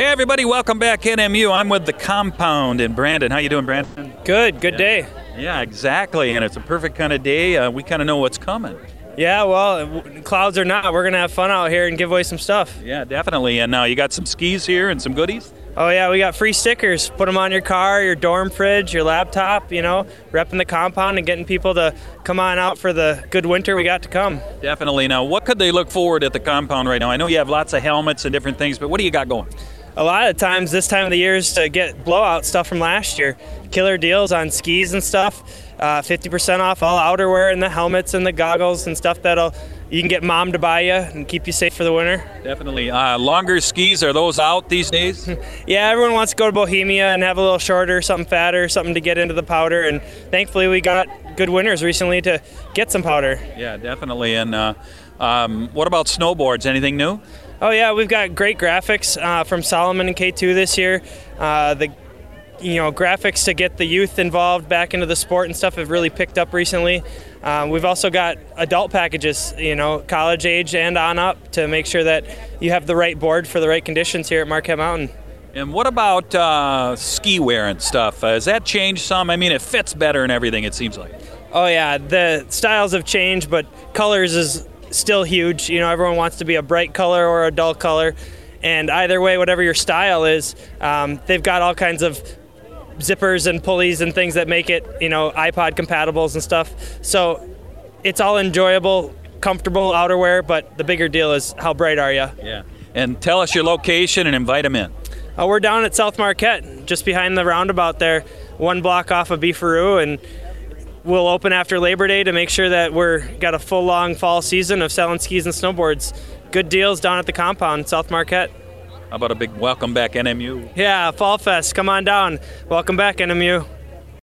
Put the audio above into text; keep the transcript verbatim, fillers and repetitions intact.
Hey everybody, welcome back N M U. I'm with the Compound in Brandon. How you doing, Brandon? Good, good yeah. day. Yeah, exactly, and it's a perfect kind of day. Uh, we kind of know what's coming. Yeah, well, w- clouds or not, we're going to have fun out here and give away some stuff. Yeah, definitely. And now uh, you got some skis here and some goodies? Oh yeah, we got free stickers. Put them on your car, your dorm fridge, your laptop, you know, repping the compound and getting people to come on out for the good winter we got to come. Definitely. Now, what could they look forward at the compound right now? I know you have lots of helmets and different things, but what do you got going? A lot of times this time of the year is to get blowout stuff from last year. Killer deals on skis and stuff. Uh, fifty percent off all outerwear and the helmets and the goggles and stuff that'll you can get mom to buy you and keep you safe for the winter. Definitely. Uh, longer skis, are those out these days? Yeah, everyone wants to go to Bohemia and have a little shorter, something fatter, something to get into the powder. And thankfully we got good winners recently to get some powder. Yeah, definitely. And uh, um, what about snowboards? Anything new? Oh yeah, we've got great graphics uh, from Solomon and K two this year. Uh, the you know graphics to get the youth involved back into the sport and stuff have really picked up recently. Um, we've also got adult packages, you know, college age and on up to make sure that you have the right board for the right conditions here at Marquette Mountain. And what about uh, ski wear and stuff? Uh, has that changed some? I mean, it fits better and everything, it seems like. Oh yeah, the styles have changed, but colors is still huge. You know, everyone wants to be a bright color or a dull color, and either way, whatever your style is, um, they've got all kinds of zippers and pulleys and things that make it, you know, iPod compatibles and stuff. So it's all enjoyable, comfortable outerwear, but the bigger deal is how bright are you? Yeah. And tell us your location and invite them in. Uh, we're down at South Marquette, just behind the roundabout there, one block off of Beefaroo, and we'll open after Labor Day to make sure that we're got a full long fall season of selling skis and snowboards. Good deals down at the compound, South Marquette. How about a big welcome back N M U? Yeah, Fall Fest, come on down. Welcome back N M U.